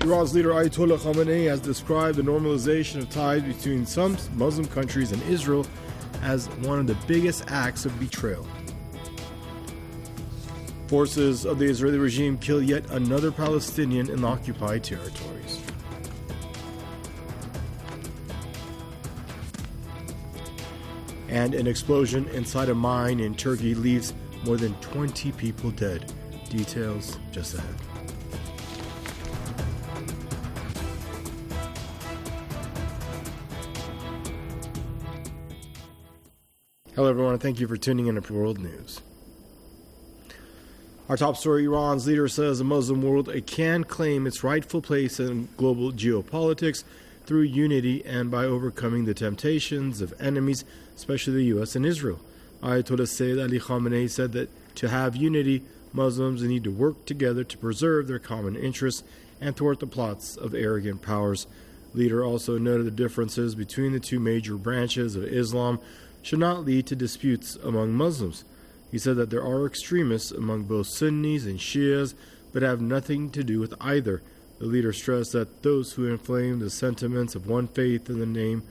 Iran's leader Ayatollah Khamenei has described the normalization of ties between some Muslim countries and Israel as one of the biggest acts of betrayal. Forces of the Israeli regime kill yet another Palestinian in the occupied territories. And an explosion inside a mine in Turkey leaves more than 20 people dead. Details just ahead. Hello everyone, and thank you for tuning in to World News. Our top story, Iran's leader says the Muslim world can claim its rightful place in global geopolitics through unity and by overcoming the temptations of enemies, especially the U.S. and Israel. Ayatollah Sayyid Ali Khamenei said that to have unity, Muslims need to work together to preserve their common interests and thwart the plots of arrogant powers. The leader also noted the differences between the two major branches of Islam should not lead to disputes among Muslims. He said that there are extremists among both Sunnis and Shias, but have nothing to do with either. The leader stressed that those who inflame the sentiments of one faith in the name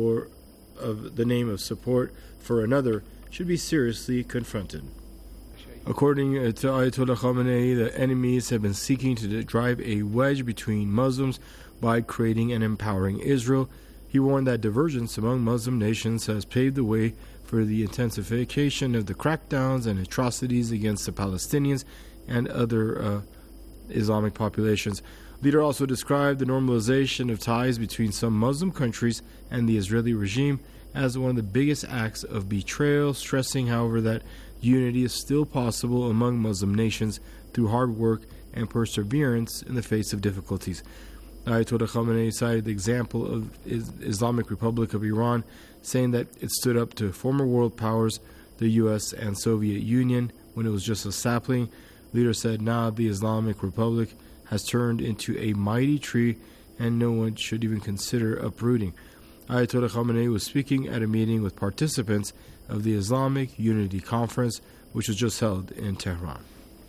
of support for another should be seriously confronted. According to Ayatollah Khamenei, the enemies have been seeking to drive a wedge between Muslims by creating and empowering Israel. He warned that divergence among Muslim nations has paved the way for the intensification of the crackdowns and atrocities against the Palestinians and other Islamic populations. The leader also described the normalization of ties between some Muslim countries and the Israeli regime as one of the biggest acts of betrayal, stressing, however, that unity is still possible among Muslim nations through hard work and perseverance in the face of difficulties. Ayatollah Khamenei cited the example of Islamic Republic of Iran, saying that it stood up to former world powers, the U.S. and Soviet Union, when it was just a sapling. The leader said, now the Islamic Republic has turned into a mighty tree and no one should even consider uprooting. Ayatollah Khamenei was speaking at a meeting with participants of the Islamic Unity Conference, which was just held in Tehran.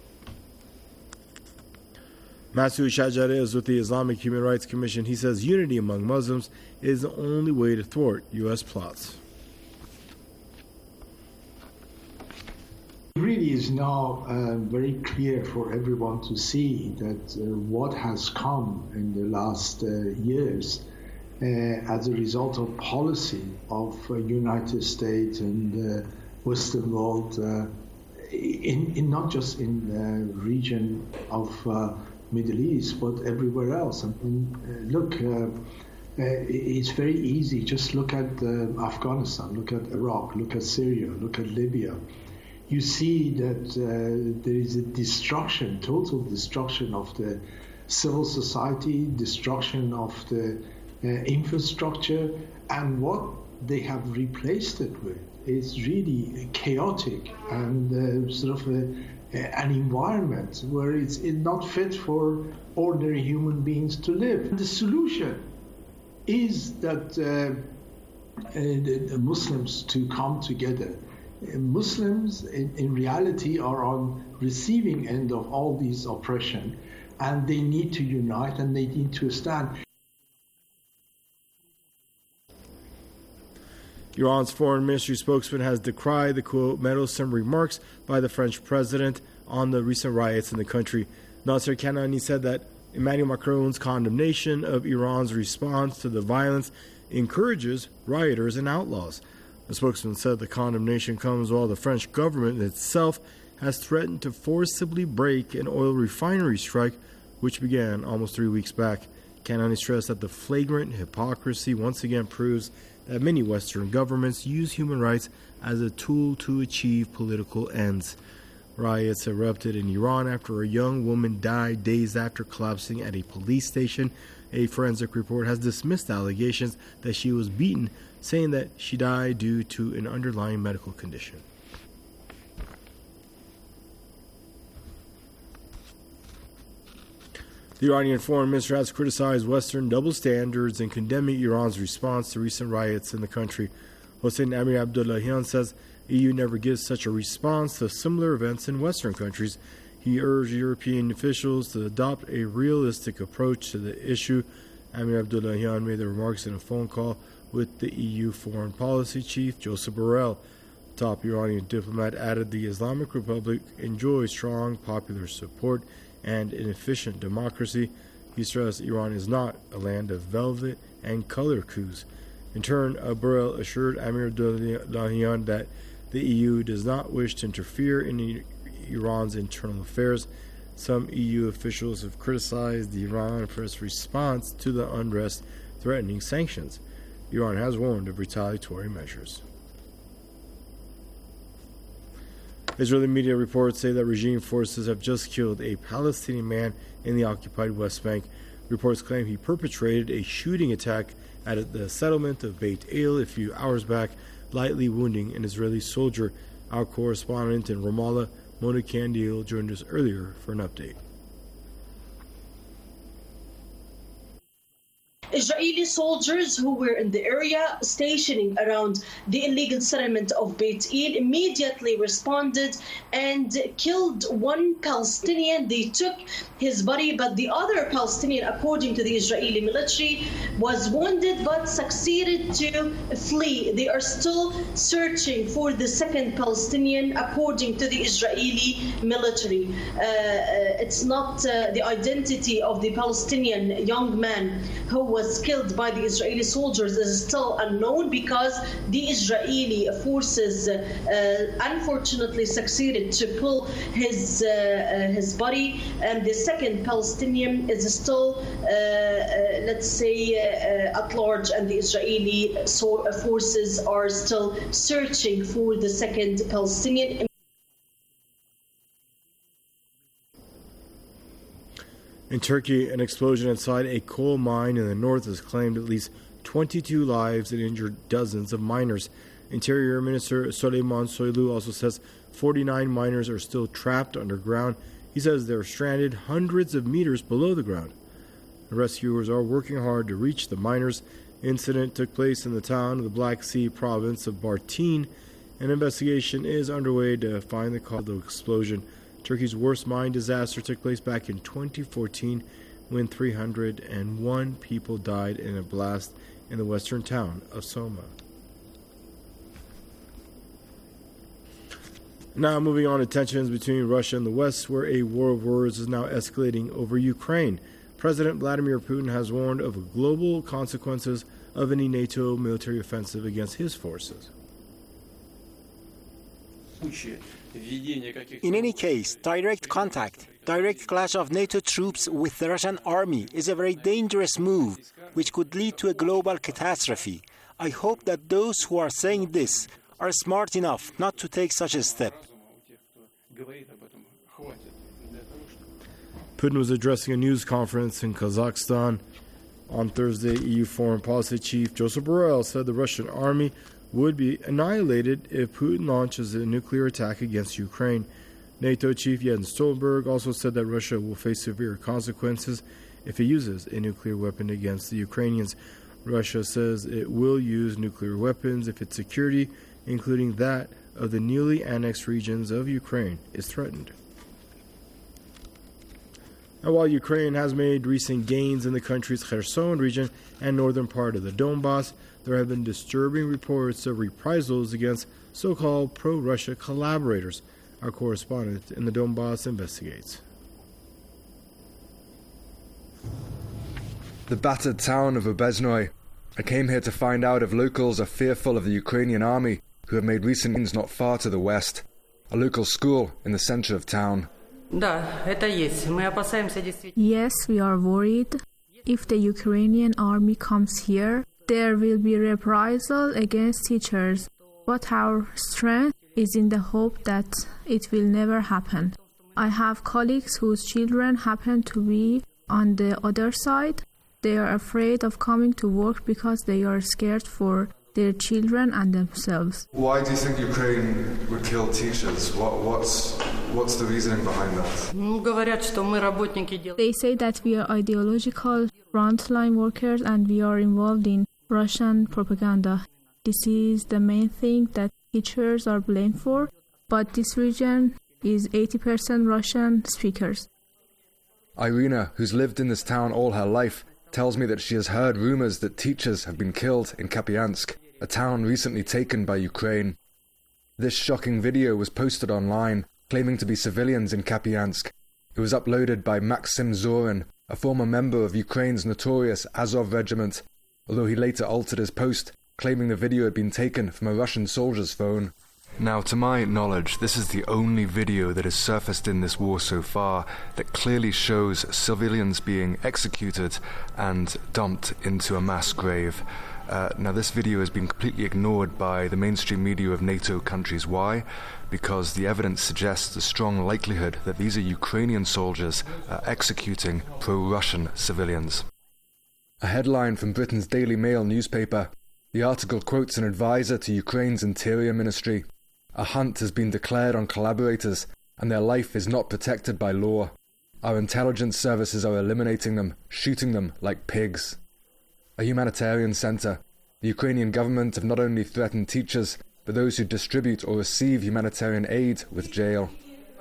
Masoud Shajari is with the Islamic Human Rights Commission. He says unity among Muslims is the only way to thwart U.S. plots. It really is now very clear for everyone to see that what has come in the last years as a result of policy of United States and Western world, in not just in the region of Middle East, but everywhere else. Look, it's very easy. Just look at Afghanistan, look at Iraq, look at Syria, look at Libya. You see that there is a destruction, total destruction of the civil society, destruction of the infrastructure, and what they have replaced it with is really chaotic and sort of an environment where it's not fit for ordinary human beings to live. The solution is that the Muslims to come together. Muslims in reality are on receiving end of all these oppression, and they need to unite and they need to stand. Iran's foreign ministry spokesman has decried the, quote, meddlesome remarks by the French president on the recent riots in the country. Nasser Kanani said that Emmanuel Macron's condemnation of Iran's response to the violence encourages rioters and outlaws. The spokesman said the condemnation comes while the French government itself has threatened to forcibly break an oil refinery strike which began almost 3 weeks back. Kanani stressed that the flagrant hypocrisy once again proves that many Western governments use human rights as a tool to achieve political ends. Riots erupted in Iran after a young woman died days after collapsing at a police station. A forensic report has dismissed allegations that she was beaten, saying that she died due to an underlying medical condition. The Iranian foreign minister has criticized Western double standards in condemning Iran's response to recent riots in the country. Hossein Amir-Abdollahian says EU never gives such a response to similar events in Western countries. He urged European officials to adopt a realistic approach to the issue. Amir Abdullahian made the remarks in a phone call with the EU Foreign Policy Chief Joseph Borrell. Top Iranian diplomat added the Islamic Republic enjoys strong popular support and an efficient democracy. He stressed Iran is not a land of velvet and color coups. In turn, Borrell assured Amir Abdullahian that the EU does not wish to interfere in Iran's internal affairs. Some EU officials have criticized the Iran for its response to the unrest, threatening sanctions. Iran has warned of retaliatory measures. Israeli media reports say that regime forces have just killed a Palestinian man in the occupied West Bank. Reports claim he perpetrated a shooting attack at the settlement of Beit El a few hours back, lightly wounding an Israeli soldier. Our correspondent in Ramallah, Mona Kandil, joined us earlier for an update. Israeli soldiers who were in the area stationing around the illegal settlement of Beit El immediately responded and killed one Palestinian. They took his body, but the other Palestinian, according to the Israeli military, was wounded but succeeded to flee. They are still searching for the second Palestinian, according to the Israeli military. It's not the identity of the Palestinian young man who was killed by the Israeli soldiers is still unknown, because the Israeli forces unfortunately succeeded to pull his body, and the second Palestinian is still at large, and the Israeli forces are still searching for the second Palestinian. In Turkey, an explosion inside a coal mine in the north has claimed at least 22 lives and injured dozens of miners. Interior Minister Süleyman Soylu also says 49 miners are still trapped underground. He says they're stranded hundreds of meters below the ground. The rescuers are working hard to reach the miners. Incident took place in the town of the Black Sea province of Bartın. An investigation is underway to find the cause of the explosion. Turkey's worst mine disaster took place back in 2014 when 301 people died in a blast in the western town of Soma. Now moving on to tensions between Russia and the West, where a war of words is now escalating over Ukraine. President Vladimir Putin has warned of global consequences of any NATO military offensive against his forces. In any case, direct contact, direct clash of NATO troops with the Russian army is a very dangerous move, which could lead to a global catastrophe. I hope that those who are saying this are smart enough not to take such a step. Putin was addressing a news conference in Kazakhstan. On Thursday, EU Foreign Policy Chief Joseph Borrell said the Russian army would be annihilated if Putin launches a nuclear attack against Ukraine. NATO Chief Jens Stoltenberg also said that Russia will face severe consequences if it uses a nuclear weapon against the Ukrainians. Russia says it will use nuclear weapons if its security, including that of the newly annexed regions of Ukraine, is threatened. And while Ukraine has made recent gains in the country's Kherson region and northern part of the Donbass, there have been disturbing reports of reprisals against so-called pro-Russia collaborators. Our correspondent in the Donbass investigates. The battered town of Obezhnoye. I came here to find out if locals are fearful of the Ukrainian army, who have made recent gains not far to the west. A local school in the center of town. Yes, we are worried. If the Ukrainian army comes here, there will be reprisal against teachers. But our strength is in the hope that it will never happen. I have colleagues whose children happen to be on the other side. They are afraid of coming to work because they are scared for their children and themselves. Why do you think Ukraine would kill teachers? What's the reasoning behind that? They say that we are ideological frontline workers and we are involved in Russian propaganda. This is the main thing that teachers are blamed for. But this region is 80% Russian speakers. Irina, who's lived in this town all her life, tells me that she has heard rumors that teachers have been killed in Kupiansk, a town recently taken by Ukraine. This shocking video was posted online, claiming to be civilians in Kupiansk. It was uploaded by Maxim Zorin, a former member of Ukraine's notorious Azov regiment, although he later altered his post, claiming the video had been taken from a Russian soldier's phone. Now, to my knowledge, this is the only video that has surfaced in this war so far that clearly shows civilians being executed and dumped into a mass grave. Now, this video has been completely ignored by the mainstream media of NATO countries. Why? Because the evidence suggests a strong likelihood that these are Ukrainian soldiers executing pro-Russian civilians. A headline from Britain's Daily Mail newspaper. The article quotes an advisor to Ukraine's Interior Ministry. A hunt has been declared on collaborators, and their life is not protected by law. Our intelligence services are eliminating them, shooting them like pigs. A humanitarian centre. The Ukrainian government have not only threatened teachers, but those who distribute or receive humanitarian aid with jail.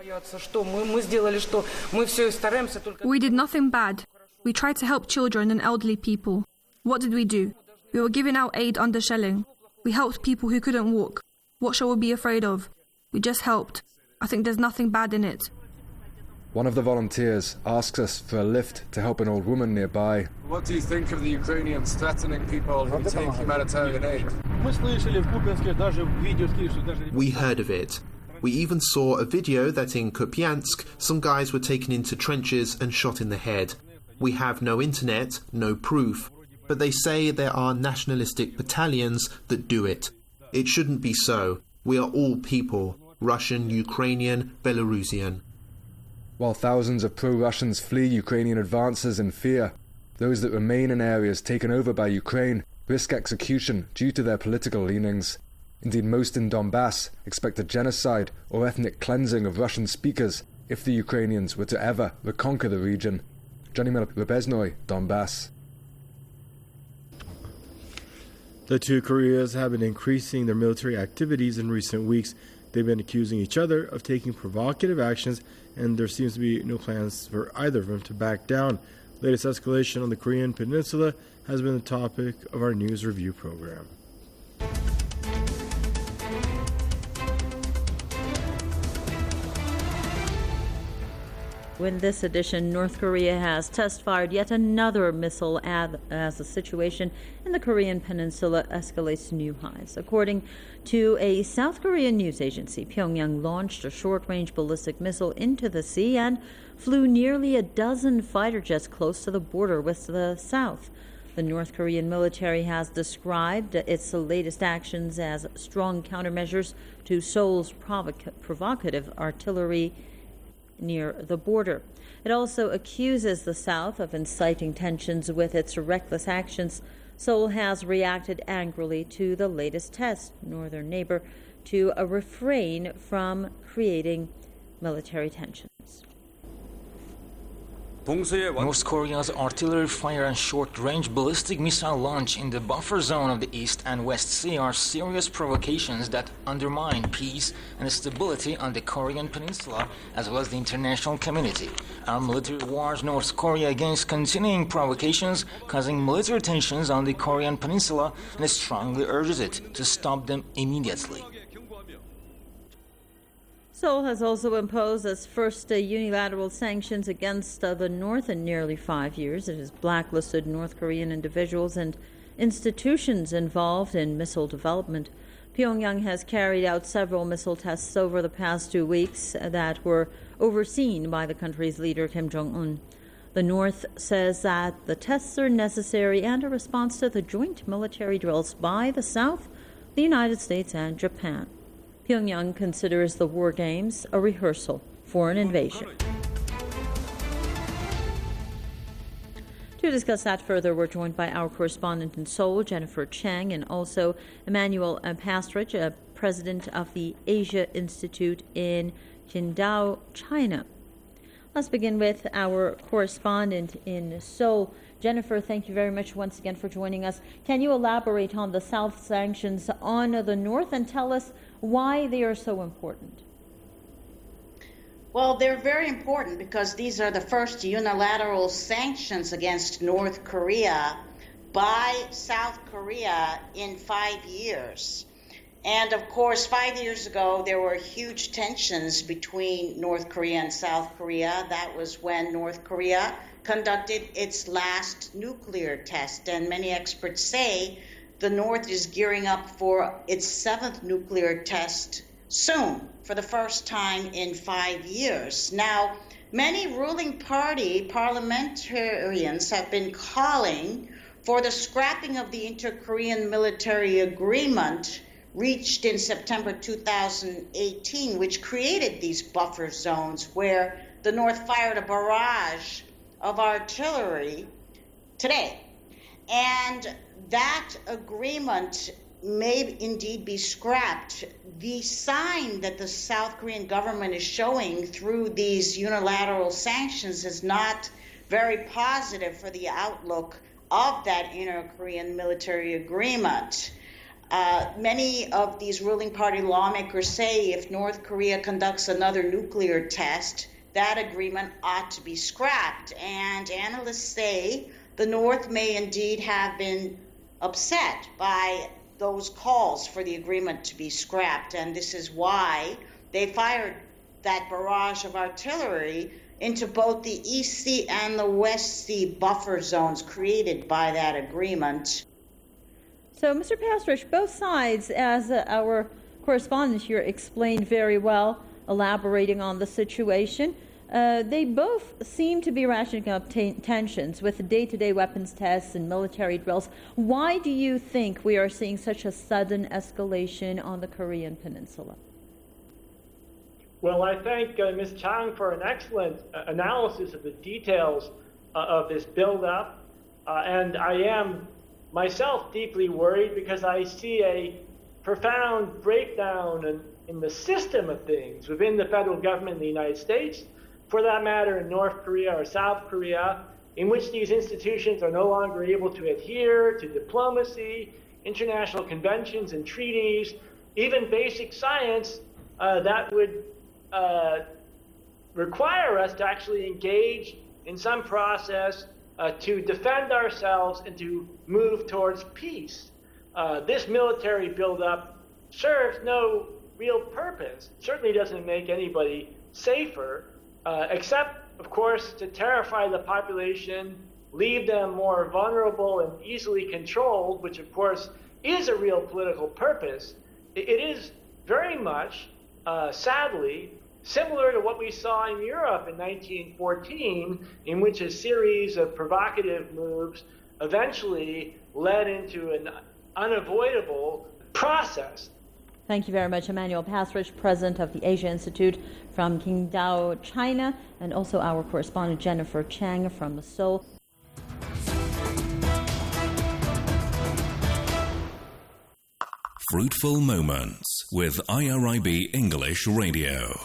We did nothing bad. We tried to help children and elderly people. What did we do? We were giving out aid under shelling. We helped people who couldn't walk. What shall we be afraid of? We just helped. I think there's nothing bad in it. One of the volunteers asks us for a lift to help an old woman nearby. What do you think of the Ukrainians threatening people who take humanitarian aid? We heard of it. We even saw a video that in Kupiansk, some guys were taken into trenches and shot in the head. We have no internet, no proof, but they say there are nationalistic battalions that do it. It shouldn't be so. We are all people, Russian, Ukrainian, Belarusian. While thousands of pro-Russians flee Ukrainian advances in fear, those that remain in areas taken over by Ukraine risk execution due to their political leanings. Indeed, most in Donbass expect a genocide or ethnic cleansing of Russian speakers if the Ukrainians were to ever reconquer the region. Johnny Rebeznoy, Donbass. The two Koreas have been increasing their military activities in recent weeks. They've been accusing each other of taking provocative actions, and there seems to be no plans for either of them to back down. Latest escalation on the Korean Peninsula has been the topic of our news review program. In this edition, North Korea has test-fired yet another missile as the situation in the Korean Peninsula escalates to new highs. According to a South Korean news agency, Pyongyang launched a short-range ballistic missile into the sea and flew nearly a dozen fighter jets close to the border with the South. The North Korean military has described its latest actions as strong countermeasures to Seoul's provocative artillery near the border. It also accuses the South of inciting tensions with its reckless actions. Seoul has reacted angrily to the latest test, northern neighbor, to refrain from creating military tensions. North Korea's artillery fire and short-range ballistic missile launch in the buffer zone of the East and West Sea are serious provocations that undermine peace and stability on the Korean Peninsula, as well as the international community. Our military warns North Korea against continuing provocations causing military tensions on the Korean Peninsula and strongly urges it to stop them immediately. Seoul has also imposed its first unilateral sanctions against the North in nearly 5 years. It has blacklisted North Korean individuals and institutions involved in missile development. Pyongyang has carried out several missile tests over the past 2 weeks that were overseen by the country's leader Kim Jong-un. The North says that the tests are necessary and a response to the joint military drills by the South, the United States, and Japan. Pyongyang considers the war games a rehearsal for an invasion. To discuss that further, we're joined by our correspondent in Seoul, Jennifer Chang, and also Emmanuel Pastrich, president of the Asia Institute in Qingdao, China. Let's begin with our correspondent in Seoul. Jennifer, thank you very much once again for joining us. Can you elaborate on the South sanctions on the North and tell us why they are so important? Well, they're very important because these are the first unilateral sanctions against North Korea by South Korea in 5 years. And of course, 5 years ago, there were huge tensions between North Korea and South Korea. That was when North Korea conducted its last nuclear test. And many experts say the North is gearing up for its 7th nuclear test soon, for the first time in 5 years. Now, many ruling party parliamentarians have been calling for the scrapping of the inter-Korean military agreement reached in September 2018, which created these buffer zones where the North fired a barrage of artillery today. And that agreement may indeed be scrapped. The sign that the South Korean government is showing through these unilateral sanctions is not very positive for the outlook of that inter-Korean military agreement. Many of these ruling party lawmakers say if North Korea conducts another nuclear test, that agreement ought to be scrapped. And analysts say the North may indeed have been upset by those calls for the agreement to be scrapped, and this is why they fired that barrage of artillery into both the East Sea and the West Sea buffer zones created by that agreement. So, Mr. Pastrish, both sides, as our correspondent here explained very well, elaborating on the situation, they both seem to be ratcheting up tensions with day-to-day weapons tests and military drills. Why do you think we are seeing such a sudden escalation on the Korean Peninsula? Well, I thank Ms. Chang for an excellent analysis of the details of this build-up, and I am myself deeply worried because I see a profound breakdown in the system of things within the federal government in the United States, for that matter in North Korea or South Korea, in which these institutions are no longer able to adhere to diplomacy, international conventions and treaties, even basic science that would require us to actually engage in some process to defend ourselves and to move towards peace. This military buildup serves no real purpose. It certainly doesn't make anybody safer, except, of course, to terrify the population, leave them more vulnerable and easily controlled, which, of course, is a real political purpose. It is very much, sadly, similar to what we saw in Europe in 1914, in which a series of provocative moves eventually led into an unavoidable process. Thank you very much, Emmanuel Pastrish, president of the Asia Institute from Qingdao, China, and also our correspondent Jennifer Chang from Seoul. Fruitful Moments with IRIB English Radio.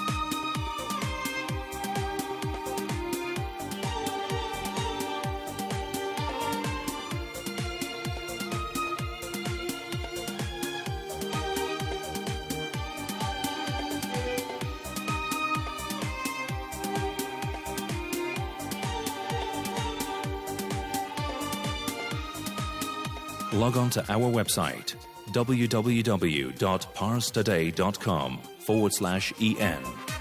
Log on to our website www.parstoday.com/en.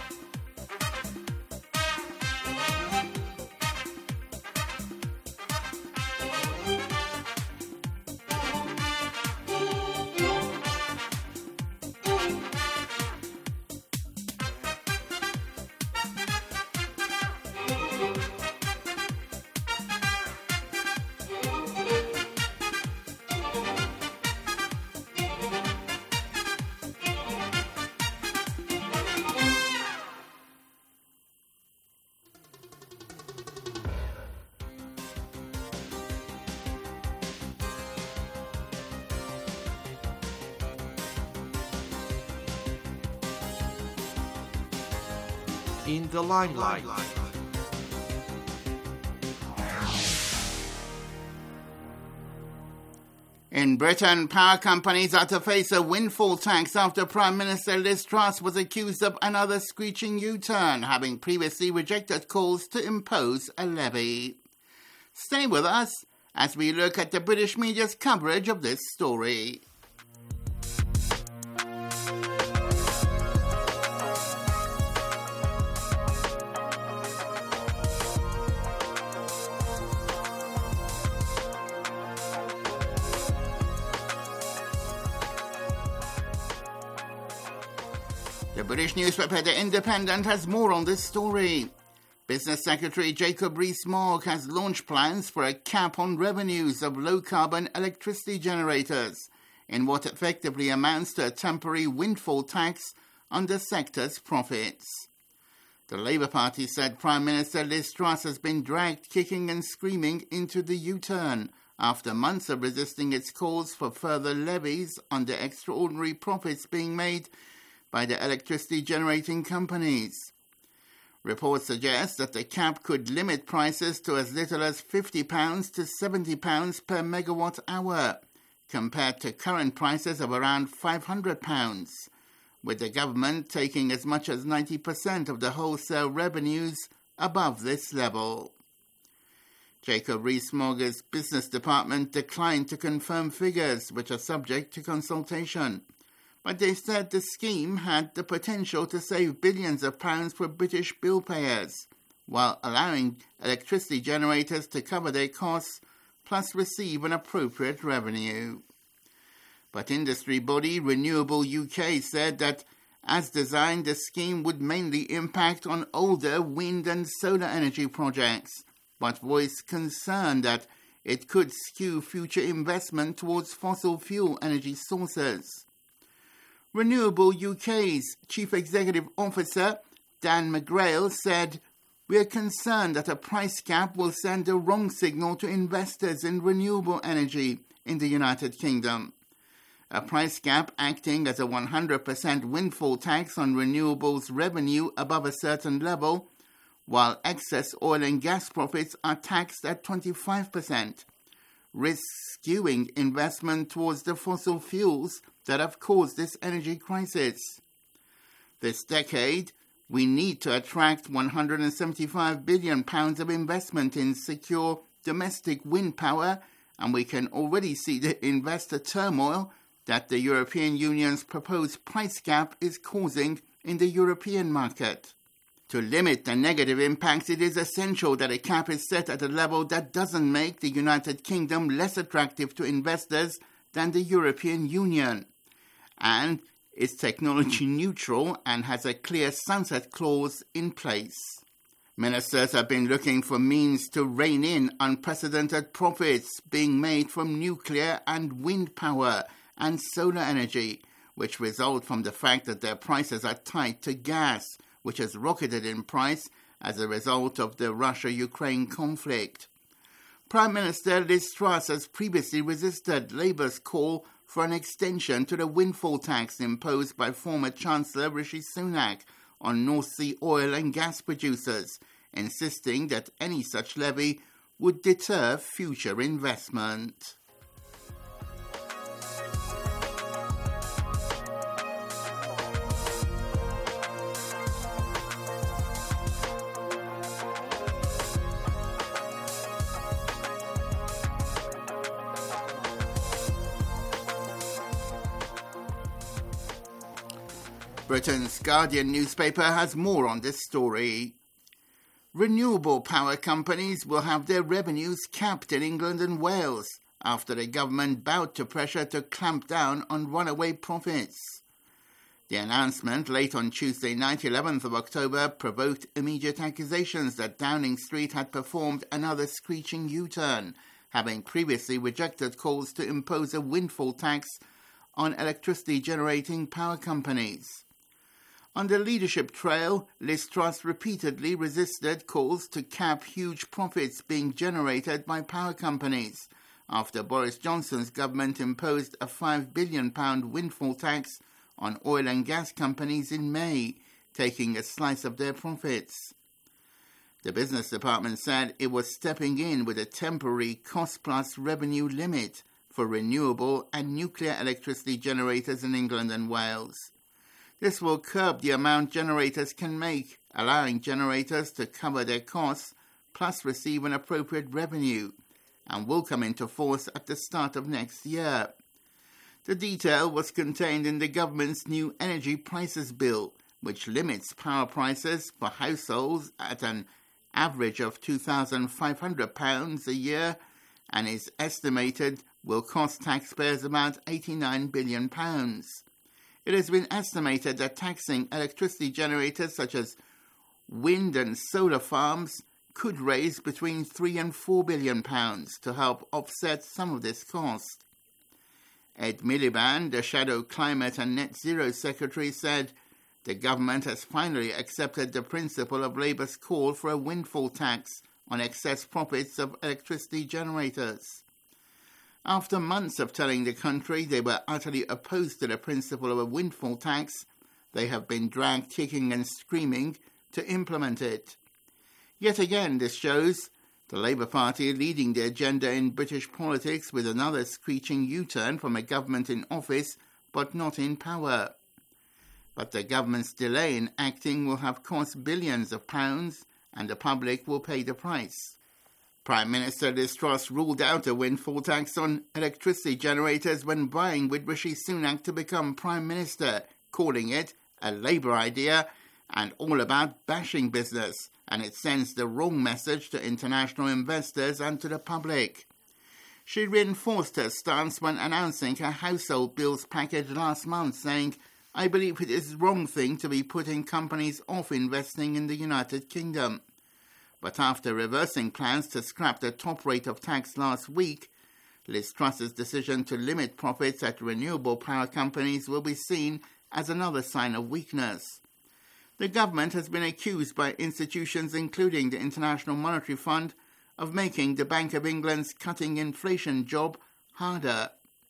In the limelight. In Britain, power companies are to face a windfall tax after Prime Minister Liz Truss was accused of another screeching U-turn, having previously rejected calls to impose a levy. Stay with us as we look at the British media's coverage of this story. The British newspaper The Independent has more on this story. Business Secretary Jacob Rees-Mogg has launched plans for a cap on revenues of low-carbon electricity generators in what effectively amounts to a temporary windfall tax on the sector's profits. The Labour Party said Prime Minister Liz Truss has been dragged kicking and screaming into the U-turn after months of resisting its calls for further levies on the extraordinary profits being made by the electricity generating companies. Reports suggest that the cap could limit prices to as little as £50 to £70 per megawatt hour, compared to current prices of around £500, with the government taking as much as 90% of the wholesale revenues above this level. Jacob Rees-Mogg's business department declined to confirm figures, which are subject to consultation, but they said the scheme had the potential to save billions of pounds for British bill payers, while allowing electricity generators to cover their costs plus receive an appropriate revenue. But industry body Renewable UK said that, as designed, the scheme would mainly impact on older wind and solar energy projects, but voiced concern that it could skew future investment towards fossil fuel energy sources. Renewable UK's Chief Executive Officer, Dan McGrail, said, "We are concerned that a price cap will send a wrong signal to investors in renewable energy in the United Kingdom. A price cap acting as a 100% windfall tax on renewables revenue above a certain level, while excess oil and gas profits are taxed at 25%, risks skewing investment towards the fossil fuels that have caused this energy crisis. This decade, we need to attract £175 billion of investment in secure domestic wind power, and we can already see the investor turmoil that the European Union's proposed price cap is causing in the European market. To limit the negative impacts, it is essential that a cap is set at a level that doesn't make the United Kingdom less attractive to investors than the European Union, and is technology neutral and has a clear sunset clause in place. Ministers have been looking for means to rein in unprecedented profits being made from nuclear and wind power and solar energy, which result from the fact that their prices are tied to gas, which has rocketed in price as a result of the Russia-Ukraine conflict. Prime Minister Liz Truss has previously resisted Labour's call for an extension to the windfall tax imposed by former Chancellor Rishi Sunak on North Sea oil and gas producers, insisting that any such levy would deter future investment. Britain's Guardian newspaper has more on this story. Renewable power companies will have their revenues capped in England and Wales after the government bowed to pressure to clamp down on runaway profits. The announcement late on Tuesday night, 11th of October, provoked immediate accusations that Downing Street had performed another screeching U-turn, having previously rejected calls to impose a windfall tax on electricity-generating power companies. On the leadership trail, Liz Truss repeatedly resisted calls to cap huge profits being generated by power companies, after Boris Johnson's government imposed a £5 billion windfall tax on oil and gas companies in May, taking a slice of their profits. The business department said it was stepping in with a temporary cost-plus revenue limit for renewable and nuclear electricity generators in England and Wales. This will curb the amount generators can make, allowing generators to cover their costs plus receive an appropriate revenue, and will come into force at the start of next year. The detail was contained in the government's new energy prices bill, which limits power prices for households at an average of £2,500 a year and is estimated will cost taxpayers about £89 billion. It has been estimated that taxing electricity generators such as wind and solar farms could raise between £3 and £4 billion to help offset some of this cost. Ed Miliband, the Shadow Climate and Net Zero Secretary, said the government has finally accepted the principle of Labour's call for a windfall tax on excess profits of electricity generators. After months of telling the country they were utterly opposed to the principle of a windfall tax, they have been dragged kicking and screaming to implement it. Yet again, this shows the Labour Party leading the agenda in British politics with another screeching U-turn from a government in office but not in power. But the government's delay in acting will have cost billions of pounds, and the public will pay the price. Prime Minister Liz Truss ruled out a windfall tax on electricity generators when vying with Rishi Sunak to become Prime Minister, calling it a Labour idea and all about bashing business, and it sends the wrong message to international investors and to the public. She reinforced her stance when announcing her household bills package last month, saying, "I believe it is the wrong thing to be putting companies off investing in the United Kingdom." But after reversing plans to scrap the top rate of tax last week, Liz Truss's decision to limit profits at renewable power companies will be seen as another sign of weakness. The government has been accused by institutions including the International Monetary Fund of making the Bank of England's cutting inflation job harder.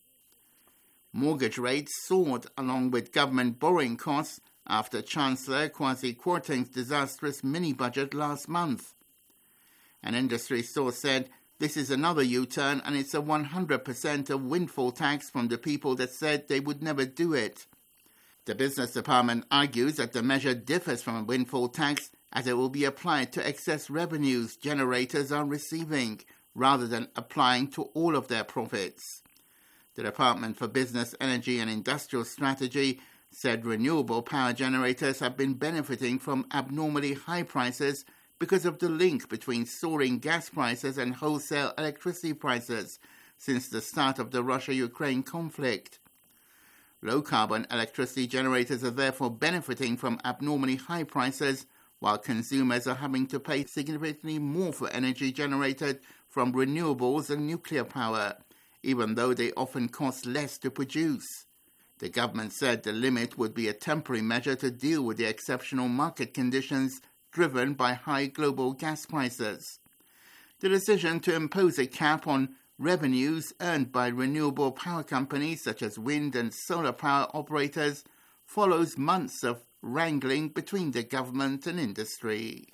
Mortgage rates soared along with government borrowing costs after Chancellor Kwasi Kwarteng's disastrous mini-budget last month. An industry source said, "This is another U-turn and it's a 100% of windfall tax from the people that said they would never do it." The Business Department argues that the measure differs from a windfall tax as it will be applied to excess revenues generators are receiving, rather than applying to all of their profits. The Department for Business, Energy and Industrial Strategy said renewable power generators have been benefiting from abnormally high prices because of the link between soaring gas prices and wholesale electricity prices since the start of the Russia-Ukraine conflict. Low-carbon electricity generators are therefore benefiting from abnormally high prices, while consumers are having to pay significantly more for energy generated from renewables and nuclear power, even though they often cost less to produce. The government said the limit would be a temporary measure to deal with the exceptional market conditions driven by high global gas prices. The decision to impose a cap on revenues earned by renewable power companies such as wind and solar power operators follows months of wrangling between the government and industry.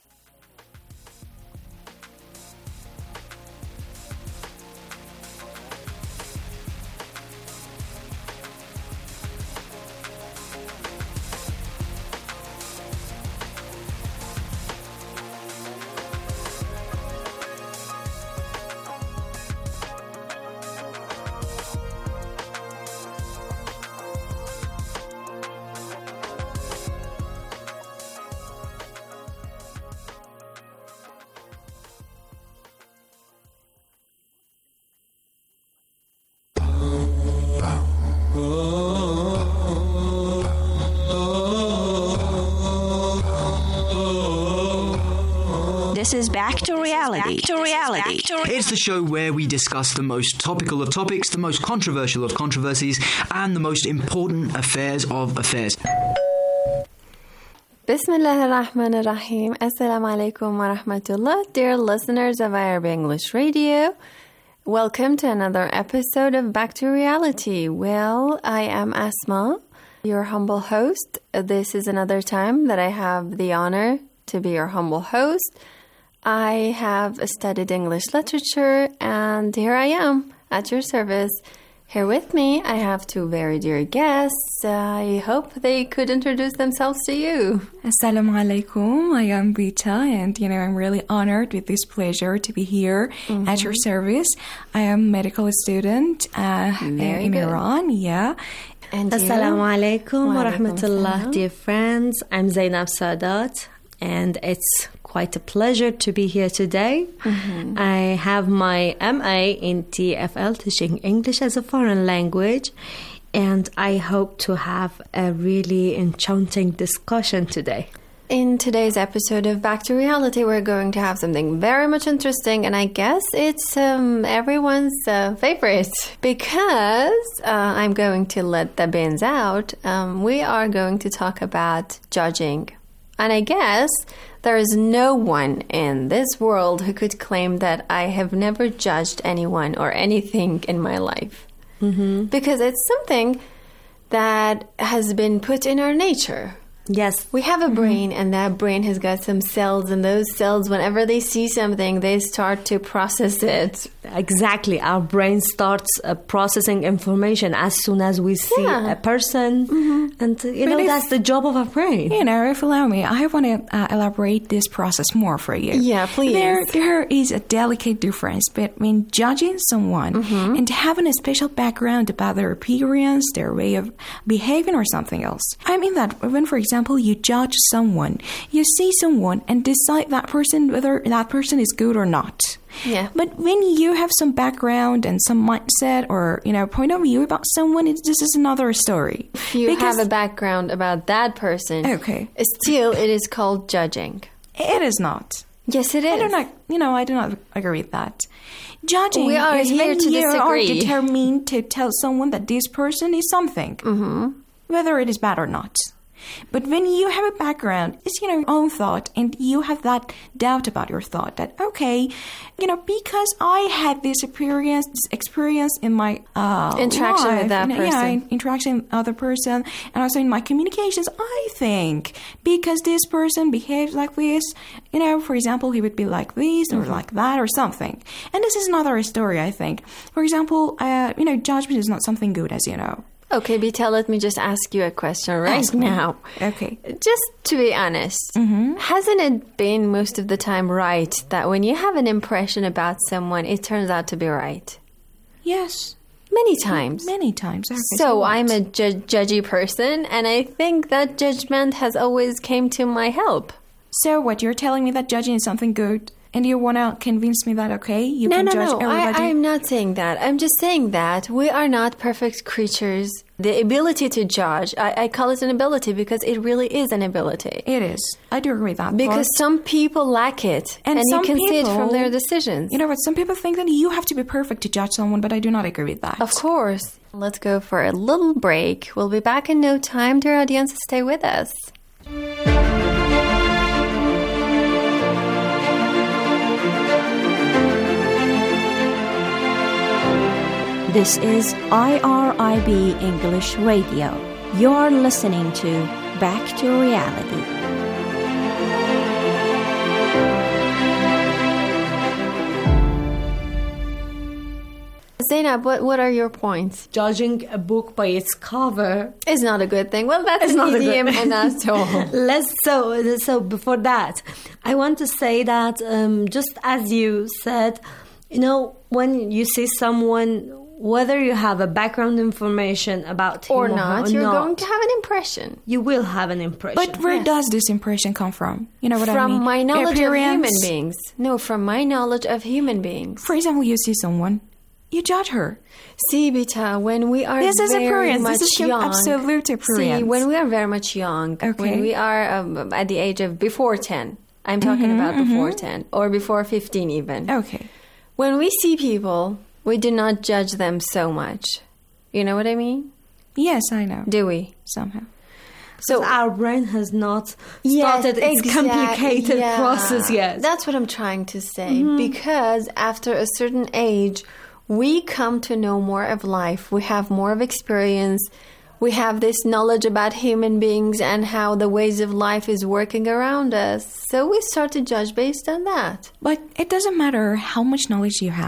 This is Back to Reality. It's the show where we discuss the most topical of topics, the most controversial of controversies, and the most important affairs of affairs. Bismillah ar-Rahman ar-Rahim. Assalamu alaikum wa rahmatullah. Dear listeners of IRB English Radio, welcome to another episode of Back to Reality. Well, I am Asma, your humble host. This is another time that I have the honor to be your humble host. I have studied English literature, and here I am at your service Here with me, I have two very dear guests. I hope they could introduce themselves to you. Assalamu alaikum. I am Bita, and I'm really honored with this pleasure to be here at your service. I am a medical student in Iran. Yeah. And Assalamu alaikum wa rahmatullah, dear friends. I'm Zainab Sadat, and it's quite a pleasure to be here today. I have my MA in TFL, teaching English as a foreign language, and I hope to have a really enchanting discussion today. In today's episode of Back to Reality, we're going to have something very much interesting, and I guess it's everyone's favorite, because I'm going to let the bins out. We are going to talk about judging. And I guess there is no one in this world who could claim that I have never judged anyone or anything in my life. Because it's something that has been put in our nature. Yes. We have a brain, and that brain has got some cells, and those cells, whenever they see something, they start to process it. Exactly. Our brain starts processing information as soon as we see a person. And, that's the job of our brain. If you allow me, I want to elaborate this process more for you. Yeah, please. There is a delicate difference between judging someone and having a special background about their appearance, their way of behaving, or something else. I mean that when, for example, you judge someone, you see someone and decide whether that person is good or not. Yeah. But when you have some background and some mindset or, point of view about someone, this is another story. If you have a background about that person, still it is called judging. It is not. Yes, it is. I do not agree with that. Judging we are is here when to you disagree. are determined to tell someone that this person is something, whether it is bad or not. But when you have a background, it's your own thought, and you have that doubt about your thought that, because I had this experience in my interaction life, with that person. Interaction with other person, and also in my communications, I think because this person behaves like this, for example, he would be like this or like that or something. And this is another story, I think. For example, judgment is not something good, as you know. Okay, Bita, let me just ask you a question right now. Okay. Just to be honest, hasn't it been most of the time right that when you have an impression about someone, it turns out to be right? Yes. Many times. Many times. Okay, so I'm a judgy person, and I think that judgment has always came to my help. So what, you're telling me that judging is something good? And you want to convince me that, you can judge everybody? I'm not saying that. I'm just saying that we are not perfect creatures. The ability to judge, I call it an ability because it really is an ability. It is. I do agree with that. Because some people lack it, and you can see it from their decisions. You know what? Some people think that you have to be perfect to judge someone, but I do not agree with that. Of course. Let's go for a little break. We'll be back in no time. Dear audience, stay with us. This is IRIB English Radio. You're listening to Back to Reality. Zainab, what are your points? Judging a book by its cover is not a good thing. Well, that's an idiom and that's all. So before that, I want to say that just as you said, when you see someone, whether you have a background information about him or not, you're going to have an impression. You will have an impression. But where does this impression come from? You know what I mean? From my knowledge of human beings. No, from my knowledge of human beings. For example, you see someone, you judge her. See, Bita, when we are this is very appearance. much this is young, absolute appearance. See, when we are very much young, when we are at the age of before 10, I'm talking about before 10 or before 15 even. Okay. When we see people, we do not judge them so much. You know what I mean? Yes, I know. Do we? Somehow. So our brain has not started its complicated process yet. That's what I'm trying to say. Because after a certain age, we come to know more of life. We have more of experience. We have this knowledge about human beings and how the ways of life is working around us. So we start to judge based on that. But it doesn't matter how much knowledge you have.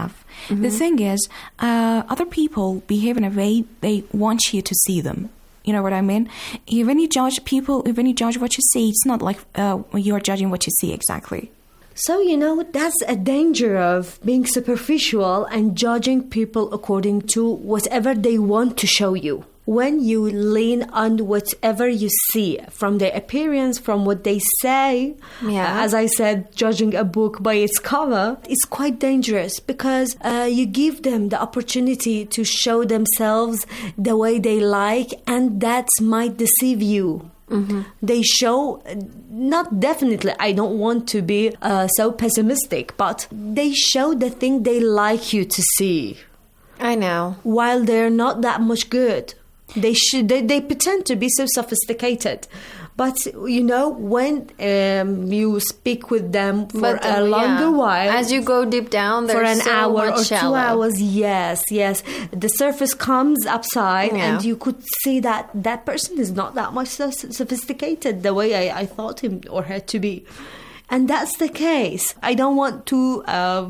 The thing is, other people behave in a way they want you to see them. You know what I mean? When you judge people, when you judge what you see, it's not like you're judging what you see exactly. So, that's a danger of being superficial and judging people according to whatever they want to show you. When you lean on whatever you see, from their appearance, from what they say, as I said, judging a book by its cover, it's quite dangerous because you give them the opportunity to show themselves the way they like, and that might deceive you. They show, not definitely, I don't want to be so pessimistic, but they show the thing they like you to see. I know. While they're not that much good. They pretend to be so sophisticated. But, when you speak with them for a longer while... As you go deep down, they're for an so hour much or shallow. 2 hours, yes. The surface comes upside and you could see that person is not that much sophisticated the way I thought him or her to be. And that's the case. I don't want to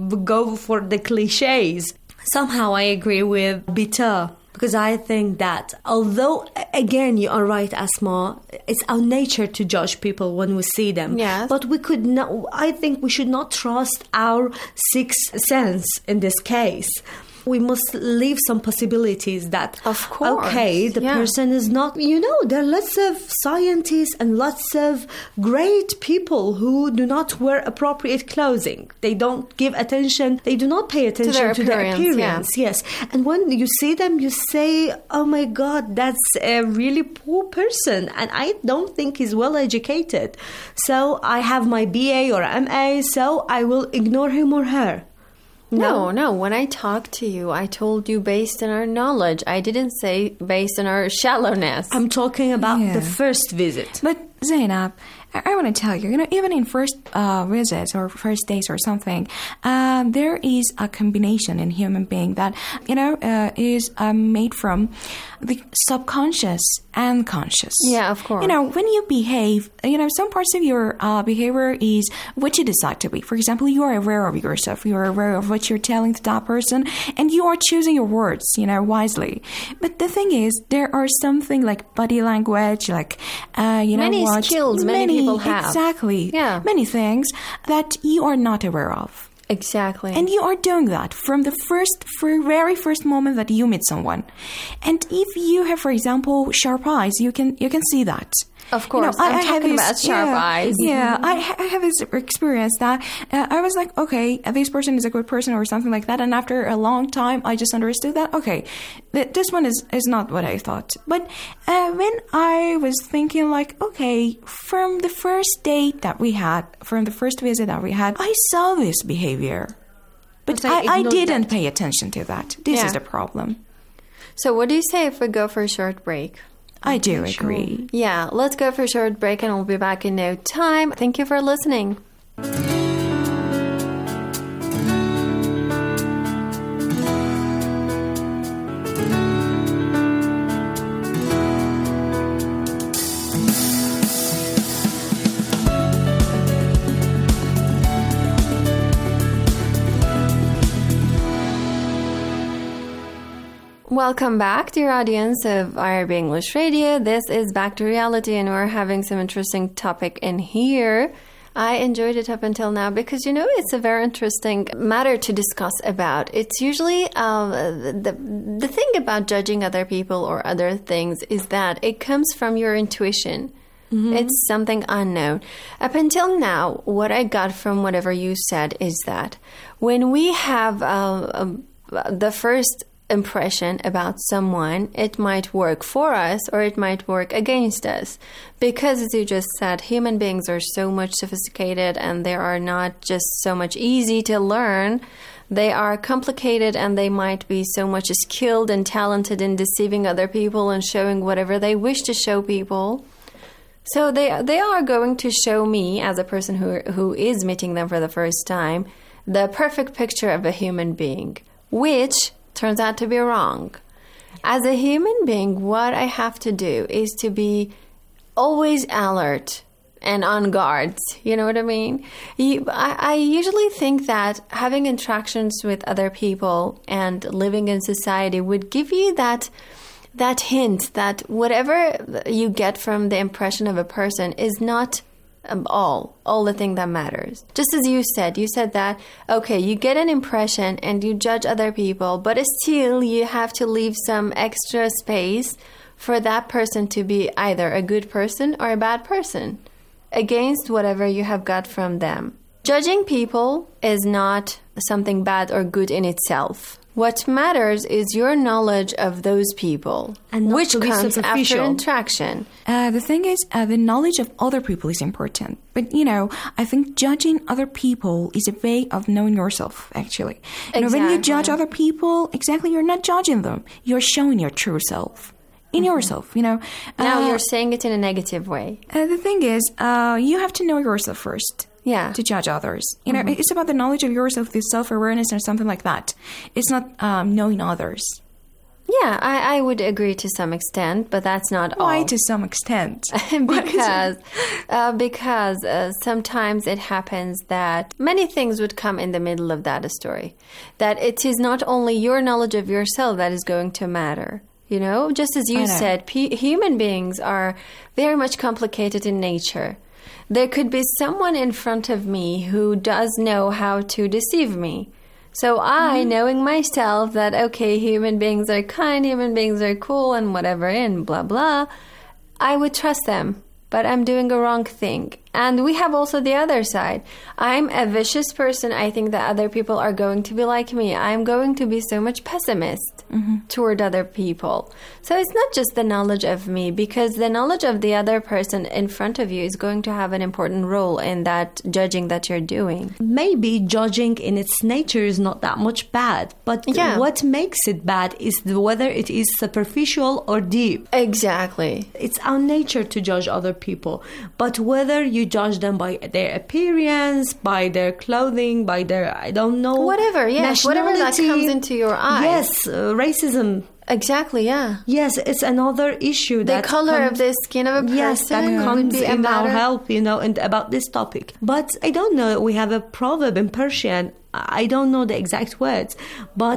go for the cliches. Somehow I agree with Bita. Because I think that, although, again, you are right, Asma, it's our nature to judge people when we see them. Yes. But we could not, I think we should not trust our sixth sense in this case. We must leave some possibilities that, of course, okay, the person is not, there are lots of scientists and lots of great people who do not wear appropriate clothing. They don't give attention, they do not pay attention to their appearance. Yes. And when you see them, you say, oh my God, that's a really poor person. And I don't think he's well educated. So I have my BA or MA, so I will ignore him or her. No. When I talked to you, I told you based on our knowledge. I didn't say based on our shallowness. I'm talking about the first visit. But Zainab, I want to tell you, even in first visits or first dates or something, there is a combination in human being that, is made from the subconscious and conscious. Yeah, of course. When you behave, some parts of your behavior is what you decide to be. For example, you are aware of yourself. You are aware of what you're telling to that person, and you are choosing your words, wisely. But the thing is, there are something like body language, like, many skills many people have. Exactly. Yeah. Many things that you are not aware of. Exactly. And you are doing that from the very first moment that you meet someone. And if you have, for example, sharp eyes, you can see that. Of course, I'm talking about sharp eyes. Yeah, I have this experience that I was like, okay, this person is a good person or something like that. And after a long time, I just understood that, okay, this one is not what I thought. But when I was thinking like, okay, from the first date that we had, from the first visit that we had, I saw this behavior. But I didn't pay attention to that. This is the problem. So what do you say if we go for a short break? I do agree. Yeah, let's go for a short break and we'll be back in no time. Thank you for listening. Welcome back, dear audience of IRB English Radio. This is Back to Reality, and we're having some interesting topic in here. I enjoyed it up until now because, it's a very interesting matter to discuss about. It's usually the thing about judging other people or other things is that it comes from your intuition. Mm-hmm. It's something unknown. Up until now, what I got from whatever you said is that when we have the first impression about someone, it might work for us or it might work against us, because as you just said, human beings are so much sophisticated and they are not just so much easy to learn. They are complicated and they might be so much skilled and talented in deceiving other people and showing whatever they wish to show people. So they are going to show me, as a person who is meeting them for the first time, the perfect picture of a human being, which turns out to be wrong. As a human being, what I have to do is to be always alert and on guard. You know what I mean? I usually think that having interactions with other people and living in society would give you that hint that whatever you get from the impression of a person is not all the thing that matters. Just as you said that, okay, you get an impression and you judge other people, but still you have to leave some extra space for that person to be either a good person or a bad person against whatever you have got from them. Judging people is not something bad or good in itself. What matters is your knowledge of those people, and which comes after interaction. The thing is, the knowledge of other people is important. But, I think judging other people is a way of knowing yourself, actually. Exactly. When you judge other people, you're not judging them. You're showing your true self. In yourself, Now you're saying it in a negative way. The thing is, you have to know yourself first. Yeah. To judge others. It's about the knowledge of yourself, the self-awareness or something like that. It's not knowing others. Yeah, I would agree to some extent, but that's not all. Why to some extent? Because sometimes it happens that many things would come in the middle of that story. That it is not only your knowledge of yourself that is going to matter. Just as you said, human beings are very much complicated in nature. There could be someone in front of me who does know how to deceive me. So knowing myself that, okay, human beings are kind, human beings are cool and whatever and blah, blah, I would trust them. But I'm doing a wrong thing. And we have also the other side. I'm a vicious person. I think that other people are going to be like me. I'm going to be so much pessimist toward other people. So it's not just the knowledge of me, because the knowledge of the other person in front of you is going to have an important role in that judging that you're doing. Maybe judging in its nature is not that much bad, but what makes it bad is whether it is superficial or deep. Exactly. It's our nature to judge other people, but whether you judge them by their appearance, by their clothing, by their, whatever, yes, whatever that comes into your eye. Yes, racism. Exactly, yeah. Yes, it's another issue. The color of the skin of a person. Yes, that comes in our help, and about this topic. But I don't know, we have a proverb in Persian. I don't know the exact words, but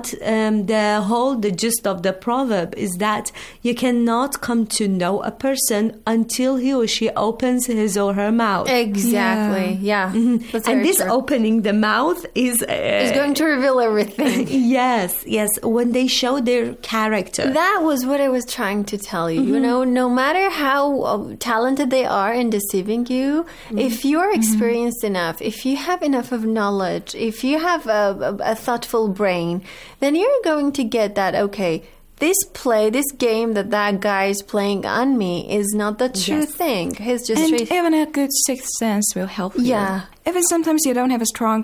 the gist of the proverb is that you cannot come to know a person until he or she opens his or her mouth. Exactly, yeah. And this opening the mouth is going to reveal everything. Yes, when they show their character. That was what I was trying to tell you. No matter how talented they are in deceiving you, if you're experienced enough, if you have enough of knowledge, if you have a thoughtful brain, then you're going to get that, okay, this game that guy is playing on me is not the true thing. He's just even a good sixth sense will help you. Yeah. Even sometimes you don't have a strong,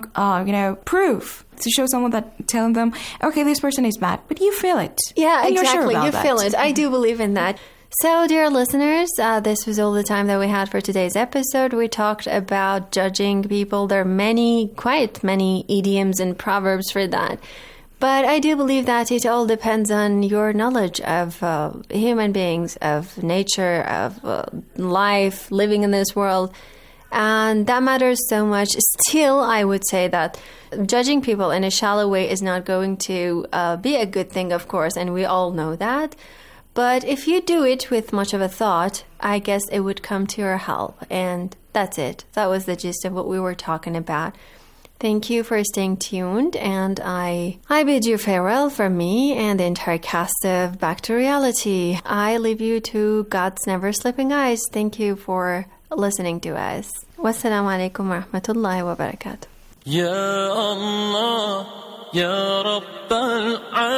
proof to show someone that telling them, okay, this person is bad, but you feel it. Yeah, and exactly. You're sure you about feel that. it. I do believe in that. So, dear listeners, this was all the time that we had for today's episode. We talked about judging people. There are quite many idioms and proverbs for that. But I do believe that it all depends on your knowledge of human beings, of nature, of life, living in this world. And that matters so much. Still, I would say that judging people in a shallow way is not going to be a good thing, of course, and we all know that. But if you do it with much of a thought, I guess it would come to your help. And that's it. That was the gist of what we were talking about. Thank you for staying tuned, and I bid you farewell from me and the entire cast of Back to Reality. I leave you to God's never-sleeping eyes. Thank you for listening to us. Wassalamu alaikum wa rahmatullahi wa barakatuh. Ya Allah, Ya Rabbal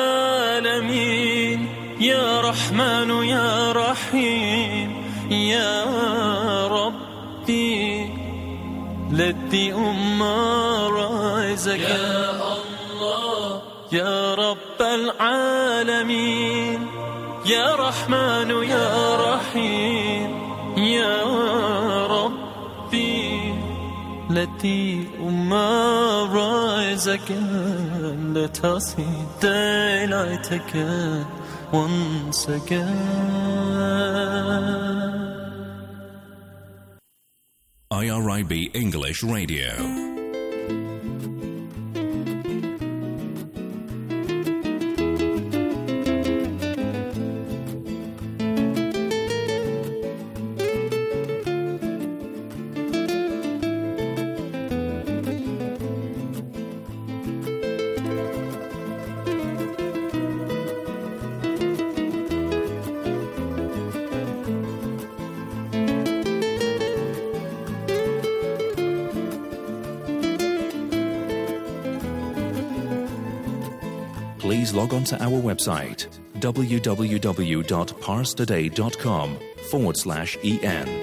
Alameen, Ya Rahman, Ya Rahim, Ya Rabbi, let the Ummah rise again. Ya Allah, Ya Rabbal Alameen, Ya Rahman, Ya Rahim, Ya Rabbi, let the Ummah rise again. Let us see daylight again, once again. IRIB English Radio. Please log on to our website www.parstoday.com/en.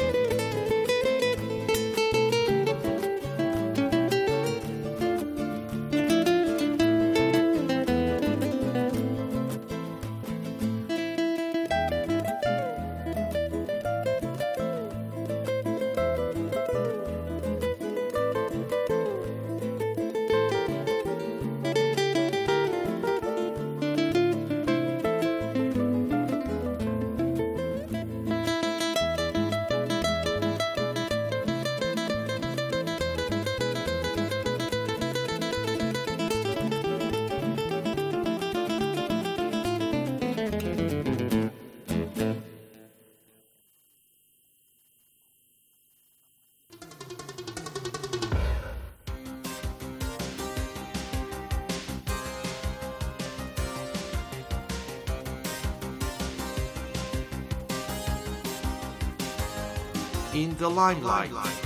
In the limelight.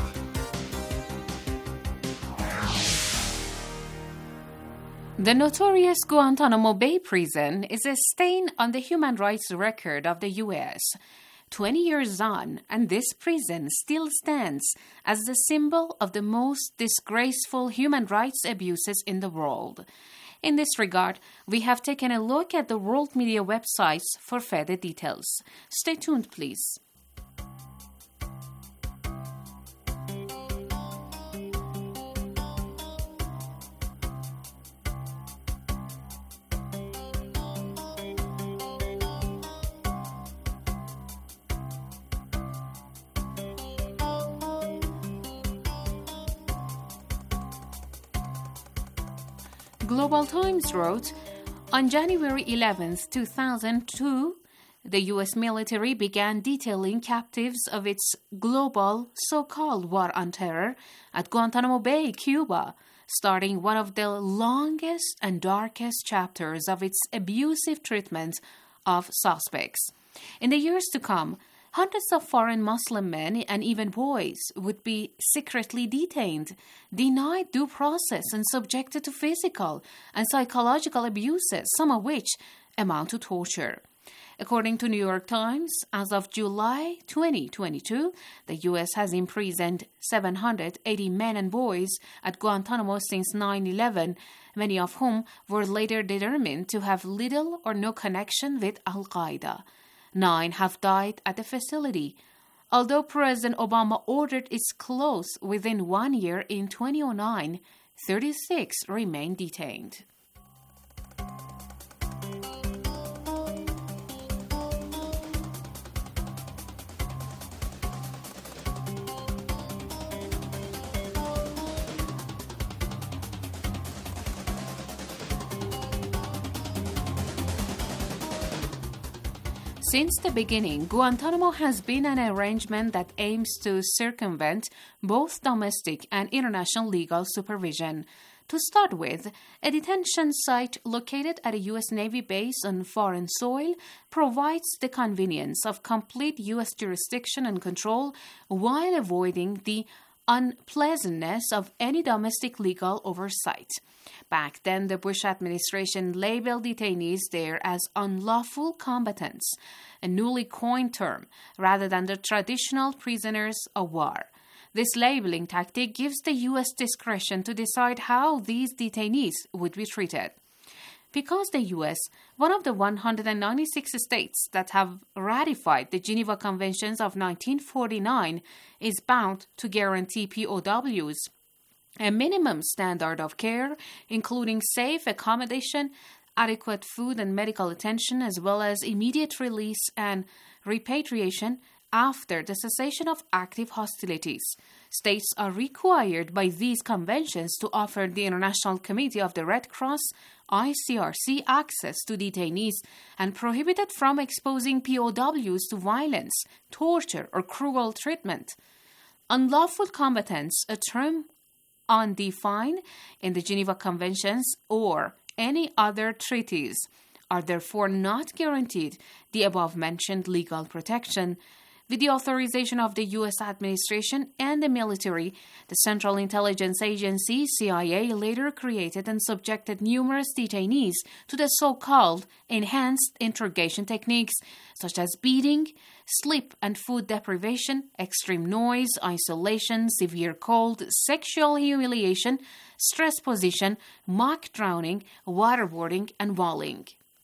The notorious Guantanamo Bay prison is a stain on the human rights record of the U.S. 20 years on, and this prison still stands as the symbol of the most disgraceful human rights abuses in the world. In this regard, we have taken a look at the world media websites for further details. Stay tuned, please. Global Times wrote, on January 11, 2002, the U.S. military began detailing captives of its global so-called war on terror at Guantanamo Bay, Cuba, starting one of the longest and darkest chapters of its abusive treatment of suspects. In the years to come, hundreds of foreign Muslim men and even boys would be secretly detained, denied due process, and subjected to physical and psychological abuses, some of which amount to torture. According to New York Times, as of July 2022, the U.S. has imprisoned 780 men and boys at Guantanamo since 9/11, many of whom were later determined to have little or no connection with Al-Qaeda. 9 have died at the facility. Although President Obama ordered its close within 1 year in 2009, 36 remain detained. Since the beginning, Guantanamo has been an arrangement that aims to circumvent both domestic and international legal supervision. To start with, a detention site located at a U.S. Navy base on foreign soil provides the convenience of complete U.S. jurisdiction and control while avoiding the unpleasantness of any domestic legal oversight. Back then, the Bush administration labeled detainees there as unlawful combatants, a newly coined term, rather than the traditional prisoners of war. This labeling tactic gives the U.S. discretion to decide how these detainees would be treated. Because the U.S., one of the 196 states that have ratified the Geneva Conventions of 1949, is bound to guarantee POWs a minimum standard of care, including safe accommodation, adequate food and medical attention, as well as immediate release and repatriation after the cessation of active hostilities. States are required by these conventions to offer the International Committee of the Red Cross, ICRC, access to detainees and prohibited from exposing POWs to violence, torture, or cruel treatment. Unlawful combatants, a term undefined in the Geneva Conventions or any other treaties, are therefore not guaranteed the above-mentioned legal protection. With the authorization of the U.S. administration and the military, the Central Intelligence Agency, CIA, later created and subjected numerous detainees to the so-called enhanced interrogation techniques, such as beating, sleep and food deprivation, extreme noise, isolation, severe cold, sexual humiliation, stress position, mock drowning, waterboarding, and walling.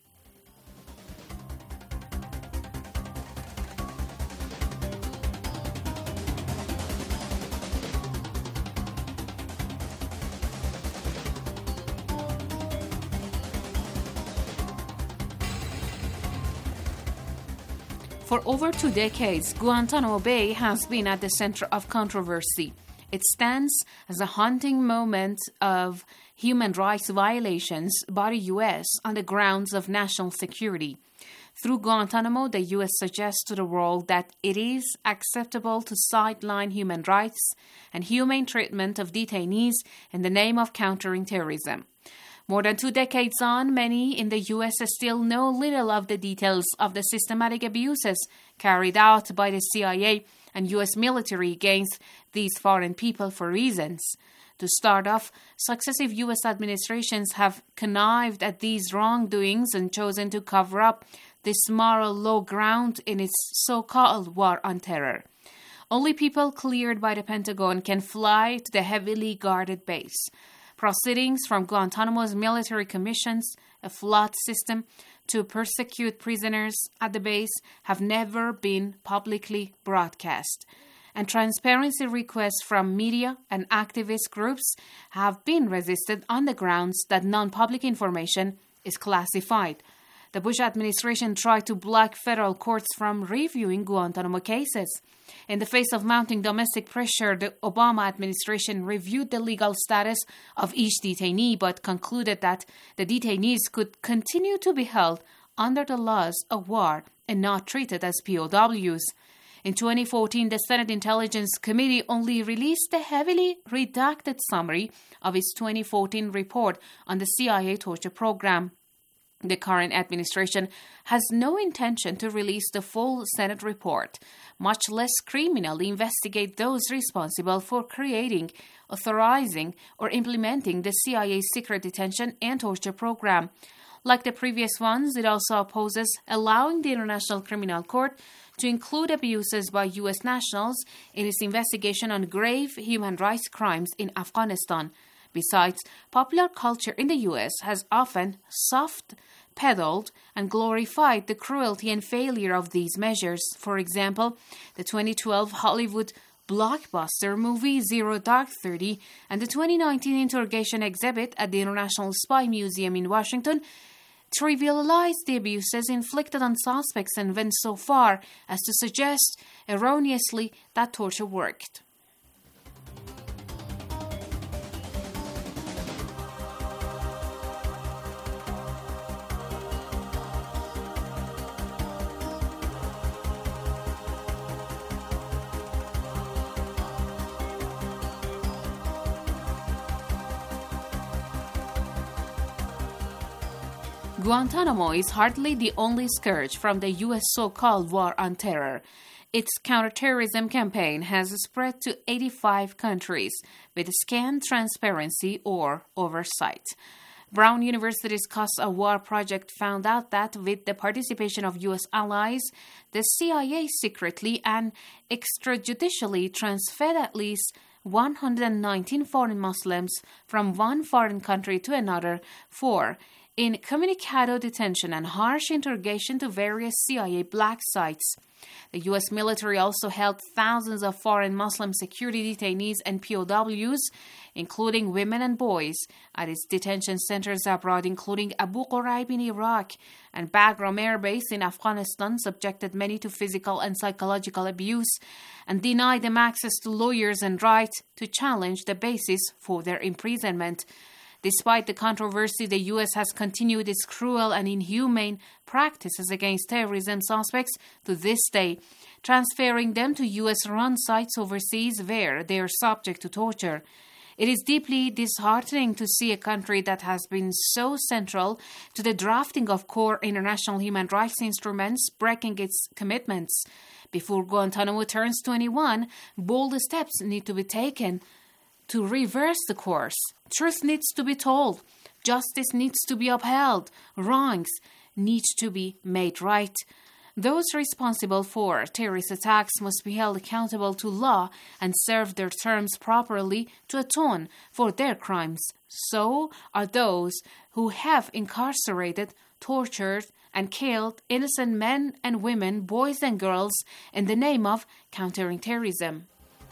For over 2 decades, Guantanamo Bay has been at the center of controversy. It stands as a haunting moment of human rights violations by the U.S. on the grounds of national security. Through Guantanamo, the U.S. suggests to the world that it is acceptable to sideline human rights and humane treatment of detainees in the name of countering terrorism. More than 2 decades on, many in the U.S. still know little of the details of the systematic abuses carried out by the CIA and U.S. military against these foreign people for reasons. To start off, successive U.S. administrations have connived at these wrongdoings and chosen to cover up this moral low ground in its so-called war on terror. Only people cleared by the Pentagon can fly to the heavily guarded base. Proceedings from Guantanamo's military commissions, a flawed system to persecute prisoners at the base, have never been publicly broadcast. And transparency requests from media and activist groups have been resisted on the grounds that non-public information is classified. The Bush administration tried to block federal courts from reviewing Guantanamo cases. In the face of mounting domestic pressure, the Obama administration reviewed the legal status of each detainee but concluded that the detainees could continue to be held under the laws of war and not treated as POWs. In 2014, the Senate Intelligence Committee only released a heavily redacted summary of its 2014 report on the CIA torture program. The current administration has no intention to release the full Senate report, much less criminally investigate those responsible for creating, authorizing, or implementing the CIA's secret detention and torture program. Like the previous ones, it also opposes allowing the International Criminal Court to include abuses by U.S. nationals in its investigation on grave human rights crimes in Afghanistan. Besides, popular culture in the U.S. has often soft-pedaled and glorified the cruelty and failure of these measures. For example, the 2012 Hollywood blockbuster movie Zero Dark 30 and the 2019 interrogation exhibit at the International Spy Museum in Washington trivialized the abuses inflicted on suspects and went so far as to suggest erroneously that torture worked. Guantanamo is hardly the only scourge from the U.S. so-called war on terror. Its counterterrorism campaign has spread to 85 countries with scant transparency or oversight. Brown University's Cost of War project found out that with the participation of U.S. allies, the CIA secretly and extrajudicially transferred at least 119 foreign Muslims from one foreign country to another for incommunicado detention and harsh interrogation to various CIA black sites. The U.S. military also held thousands of foreign Muslim security detainees and POWs, including women and boys, at its detention centers abroad, including Abu Ghraib in Iraq and Bagram Air Base in Afghanistan, subjected many to physical and psychological abuse, and denied them access to lawyers and right to challenge the basis for their imprisonment. Despite the controversy, the U.S. has continued its cruel and inhumane practices against terrorism suspects to this day, transferring them to U.S.-run sites overseas where they are subject to torture. It is deeply disheartening to see a country that has been so central to the drafting of core international human rights instruments breaking its commitments. Before Guantanamo turns 21, bold steps need to be taken to reverse the course. Truth needs to be told. Justice needs to be upheld. Wrongs need to be made right. Those responsible for terrorist attacks must be held accountable to law and serve their terms properly to atone for their crimes. So are those who have incarcerated, tortured, and killed innocent men and women, boys and girls, in the name of countering terrorism.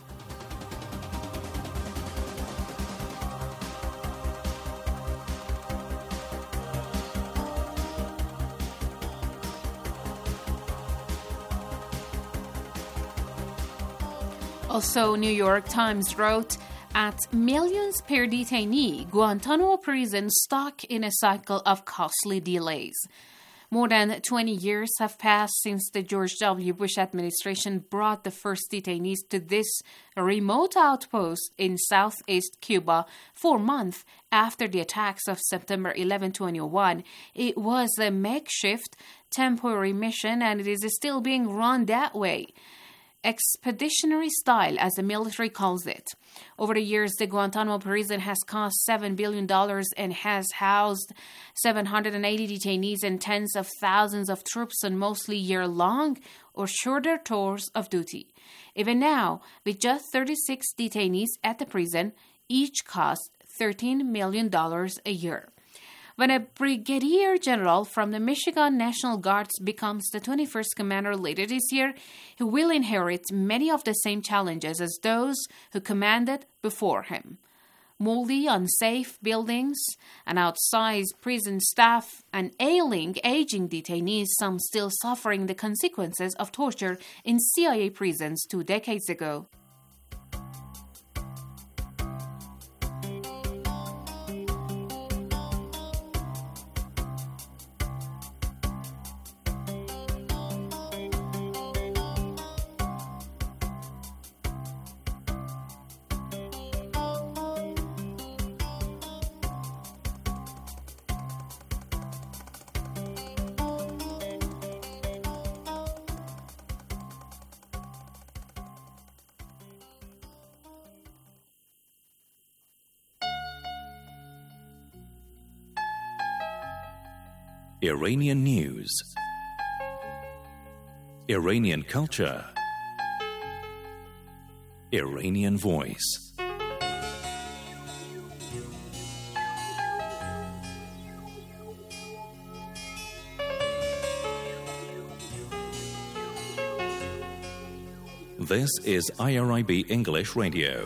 Also, New York Times wrote, at millions per detainee, Guantanamo prison stuck in a cycle of costly delays. More than 20 years have passed since the George W. Bush administration brought the first detainees to this remote outpost in southeast Cuba 4 months after the attacks of September 11, 2001. It was a makeshift, temporary mission, and it is still being run that way. Expeditionary style, as the military calls it. Over the years, the Guantanamo prison has cost $7 billion and has housed 780 detainees and tens of thousands of troops on mostly year-long or shorter tours of duty. Even now, with just 36 detainees at the prison, each costs $13 million a year. When a brigadier general from the Michigan National Guards becomes the 21st commander later this year, he will inherit many of the same challenges as those who commanded before him. Moldy, unsafe buildings, an outsized prison staff, and ailing, aging detainees, some still suffering the consequences of torture in CIA prisons 2 decades ago. Iranian news, Iranian culture, Iranian voice. This is IRIB English Radio.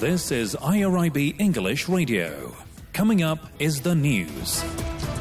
This is IRIB English Radio. Coming up is the news.